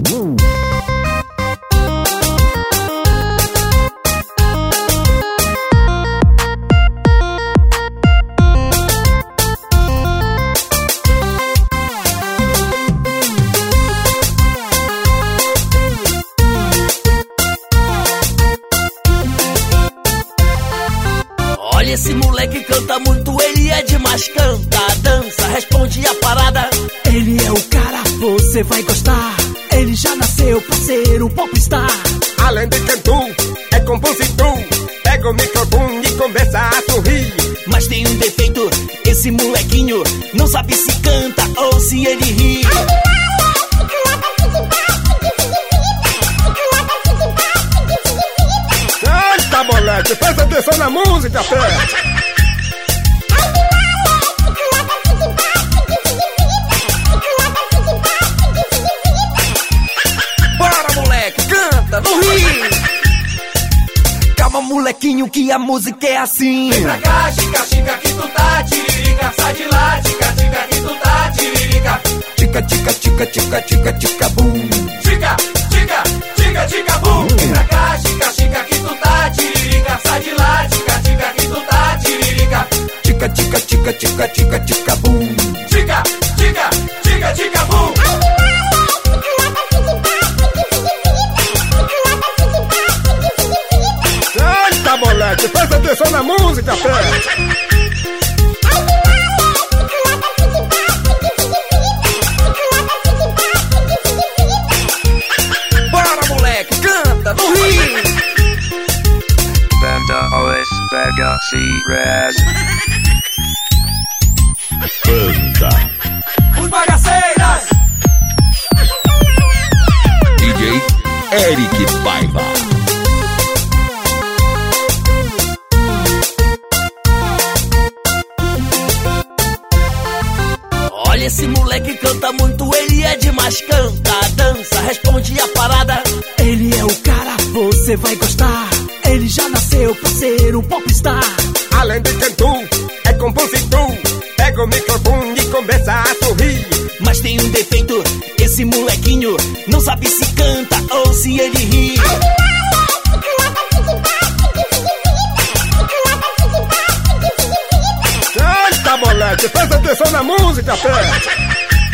Olha, esse moleque canta muito, ele é demais, canta, dança, responde a parada. Ele é o cara, você vai gostar. Ele já nasceu pra ser um popstar. Além de cantor, é compositor. Pega o microfone e começa a sorrir. Mas tem um defeito, esse molequinho não sabe se canta ou se ele ri. Eita, moleque, presta atenção na música, pé. Bora, moleque, canta, não ri. Calma, molequinho, que a música é assim. Vem pra cá, chica, chica, que tu tá tiririca. Sai de lá, chica, chica, que tu tá tiririca. Tica, tica, tica, tica, tica, tica, bum. Chica, chica, chica, chica, bum. Vem pra cá, chica, chica, que tu tá tiririca. Sai de lá, chica, chica, que tu tá tiririca. Tica, tica, tica, tica, tica, tica, bum. Chica, chica, chica, chica, bum. Eita, moleque, presta atenção na música, pé. Bora, moleque, canta, não ri. Banda OS Pega C-Red. Banda Os bagaceiras. DJ Eric Paiva. Olha, esse moleque canta muito, ele é demais, canta, dança, responde a parada. Ele é o cara, você vai gostar. Ele já nasceu pra ser um popstar. Além de cantor, é compositor. Pega o microfone e começa a sorrir. Mas tem um defeito, esse molequinho não sabe se canta ou se ele ri. Eita, moleque, presta atenção na música, pé.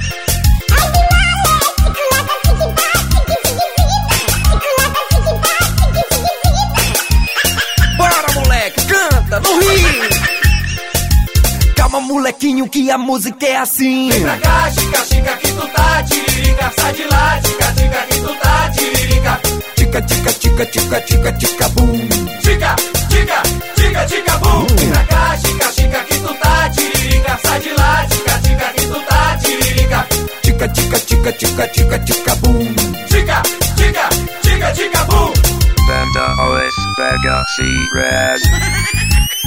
Bora, moleque, canta, não ri. Calma, molequinho, que a música é assim. Vem pra cá, chica, chica, que tu tá tiririca. Sai de lá, chica, chica, que tu tá tiririca. Tica, tica, tica, tica, tica, tica, bum. Chica, chica, chica, chica, bum. Vem pra cá, chica, chica, que tu tá tiririca. Sai de lá, chica, chica, que tu tá tiririca. Tica, tica, tica, tica, tica, tica, bum. Chica, chica, chica, chica, bum. Banda OS Pega C-Red.